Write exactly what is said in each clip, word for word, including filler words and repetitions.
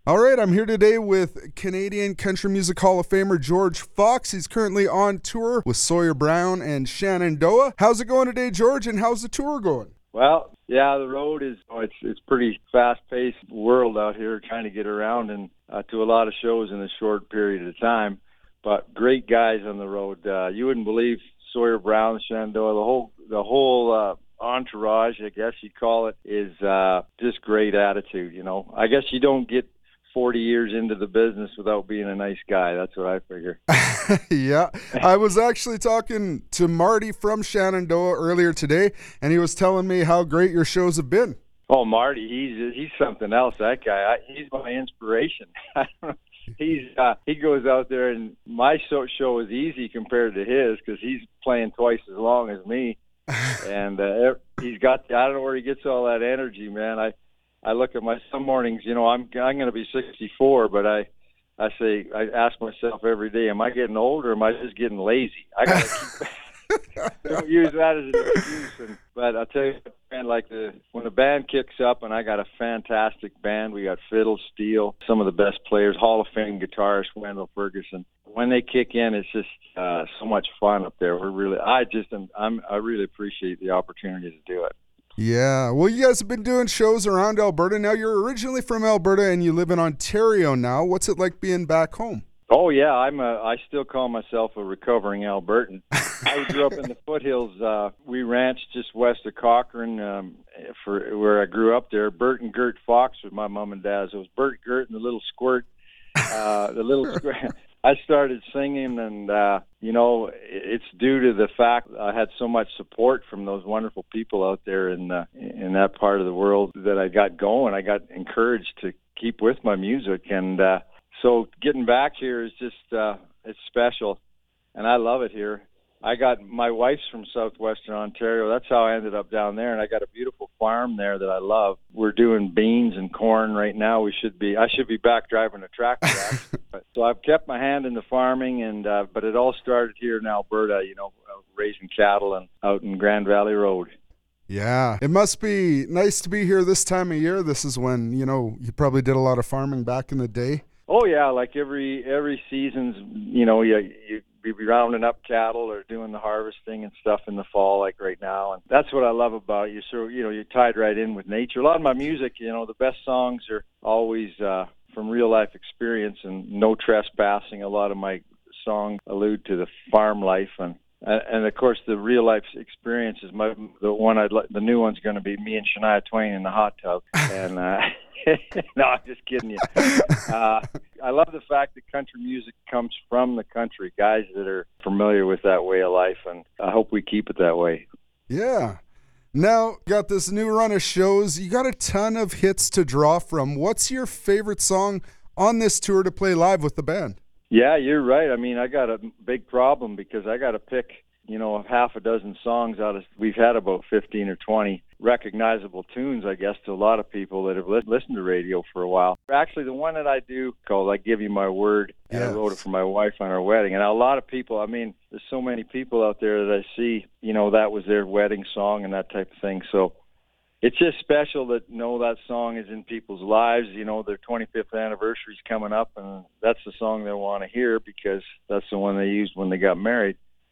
All right, I'm here today with Canadian Country Music Hall of Famer George Fox. He's currently on tour with Sawyer Brown and Shenandoah. How's it going today, George, and how's the tour going? Well, yeah, the road is oh, it's it's pretty fast-paced world out here, trying to get around and uh, to a lot of shows in a short period of time. But great guys on the road. Uh, you wouldn't believe Sawyer Brown, Shenandoah, the whole the whole uh, entourage, I guess you'd call it, is uh, just great attitude. You know, I guess you don't get forty years into the business without being a nice guy. That's what I figure. Yeah. I was actually talking to Marty from Shenandoah earlier today, and he was telling me how great your shows have been. Oh, Marty, he's he's something else, that guy. I, he's my inspiration. I don't know. He's uh, he goes out there, and my show, show is easy compared to his because he's playing twice as long as me. And uh, he's got, I don't know where he gets all that energy, man. I I look at my, some mornings, you know, I'm I'm going to be sixty-four, but I, I say, I ask myself every day, am I getting old or am I just getting lazy? I got to keep, don't use that as an excuse. And, but I'll tell you, man, like the, when the band kicks up, and I got a fantastic band, we got fiddle, steel, some of the best players, Hall of Fame guitarist Wendell Ferguson. When they kick in, it's just uh, so much fun up there. We're really, I just, am, I'm, I really appreciate the opportunity to do it. Yeah, well, you guys have been doing shows around Alberta. Now, you're originally from Alberta and you live in Ontario now. What's it like being back home? Oh, yeah, I'm a, I still call myself a recovering Albertan. I grew up in the foothills. Uh, we ranched just west of Cochrane um, for where I grew up there. Bert and Gert Fox was my mom and dad's. It was Bert, Gert, and the little squirt. Uh, the little squirt. I started singing, and, uh, you know, it's due to the fact I had so much support from those wonderful people out there in uh, in that part of the world that I got going. I got encouraged to keep with my music, and uh, so getting back here is just, uh, it's special, and I love it here. I got, my wife's from southwestern Ontario. That's how I ended up down there, and I got a beautiful farm there that I love. We're doing beans and corn right now. We should be, I should be back driving a tractor. But, so I've kept my hand in the farming, and uh, but it all started here in Alberta, you know, uh, raising cattle and out in Grand Valley Road. Yeah, it must be nice to be here this time of year. This is when, you know, you probably did a lot of farming back in the day. Oh, yeah, like every every season's, you know, you, you be rounding up cattle or doing the harvesting and stuff in the fall, like right now. And that's what I love about you. So, you know, you're tied right in with nature. A lot of my music, you know, the best songs are always uh, from real life experience and no trespassing. A lot of my songs allude to the farm life, and and of course the real life experience is my the one I'd like. The new one's going to be me and Shania Twain in the hot tub, and. Uh, No, I'm just kidding you. Uh, I love the fact that country music comes from the country, guys that are familiar with that way of life, and I hope we keep it that way. Yeah. Now, you got this new run of shows. You got a ton of hits to draw from. What's your favorite song on this tour to play live with the band? Yeah, you're right. I mean, I got a big problem because I got to pick, you know, half a dozen songs out of, we've had about fifteen or twenty recognizable tunes, I guess, to a lot of people that have li- listened to radio for a while. Actually, the one that I do called I Give You My Word, and Yes. I wrote it for my wife on our wedding. And a lot of people, I mean, there's so many people out there that I see, you know, that was their wedding song and that type of thing. So it's just special that, know, that song is in people's lives. You know, their twenty-fifth anniversary is coming up, and that's the song they want to hear because that's the one they used when they got married.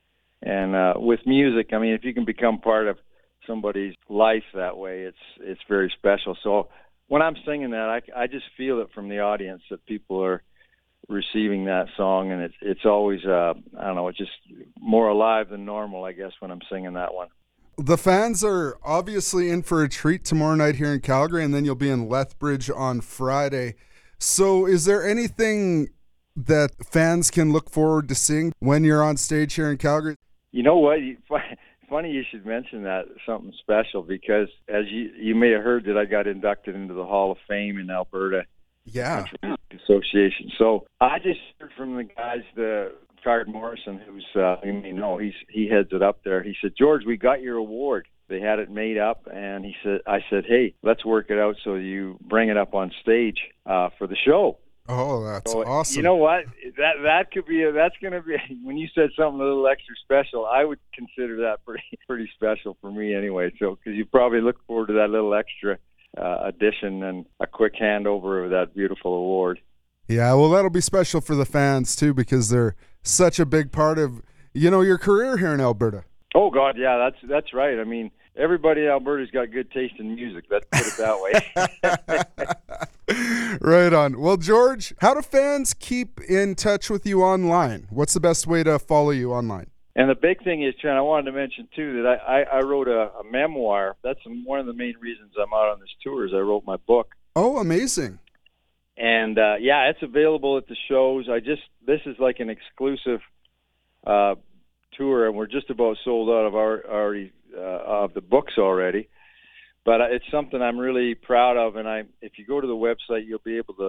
And uh, with music, I mean, if you can become part of somebody's life that way, it's it's very special. So when I'm singing that, I, I just feel it from the audience that people are receiving that song, and it's it's always uh, I don't know, it's just more alive than normal, I guess, when I'm singing that one. The fans are obviously in for a treat tomorrow night here in Calgary, and then you'll be in Lethbridge on Friday. So is there anything that fans can look forward to seeing when you're on stage here in Calgary? You know what? You, funny you should mention that, something special, because as you you may have heard that I got inducted into the Hall of Fame in Alberta Yeah. Country Music Association. So I just heard from the guys, the Card Morrison, who's uh, you may know, he's he heads it up there. He said, George, we got your award. They had it made up, and he said, I said, hey, let's work it out so you bring it up on stage uh, for the show. Oh, that's So, awesome. you know what? That that could be a, that's going to be, when you said something a little extra special, I would consider that pretty pretty special for me anyway. So because you probably look forward to that little extra uh, addition and a quick handover of that beautiful award. Yeah, well, that'll be special for the fans too, because they're such a big part of, you know, your career here in Alberta. Oh God, yeah, that's that's right. I mean, everybody in Alberta's got good taste in music. Let's put it that way. Right on. Well, George, how do fans keep in touch with you online? What's the best way to follow you online? And the big thing is, Trent, I wanted to mention too that I, I, I wrote a, a memoir. That's one of the main reasons I'm out on this tour. Is I wrote my book. Oh, amazing! And uh, yeah, it's available at the shows. I just this is like an exclusive uh, tour, and we're just about sold out of our already uh, of the books already. But it's something I'm really proud of, and I if you go to the website, you'll be able to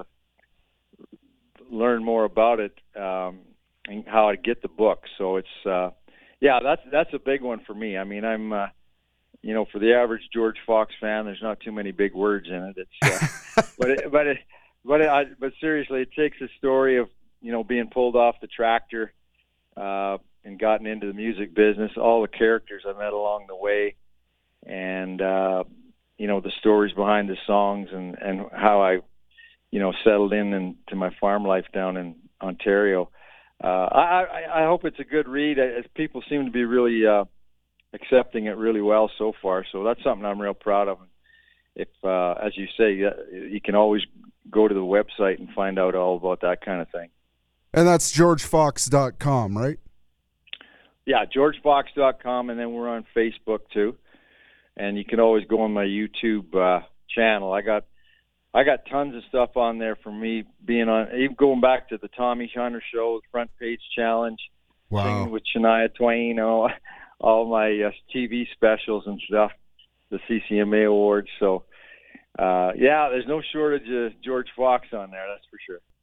learn more about it um, and how to get the book. So it's uh, yeah, that's that's a big one for me. I mean, I'm uh, you know, for the average George Fox fan, there's not too many big words in it. It's uh, but it, but it, but it, I, but seriously, it takes a story of you know being pulled off the tractor uh, and gotten into the music business, all the characters I met along the way, and uh, you know the stories behind the songs and, and how I you know settled in into my farm life down in Ontario. Uh, I, I I hope it's a good read. As people seem to be really uh, accepting it really well so far, so that's something I'm real proud of. If, uh, as you say, you can always go to the website and find out all about that kind of thing. And that's george fox dot com, right? Yeah, george fox dot com, and then we're on Facebook too. And you can always go on my YouTube uh, channel. I got I got tons of stuff on there for me being on, even going back to the Tommy Hunter Show, Front Page Challenge, wow. Singing with Shania Twain, all, all my uh, T V specials and stuff, the C C M A Awards. So, uh, yeah, there's no shortage of George Fox on there, that's for sure.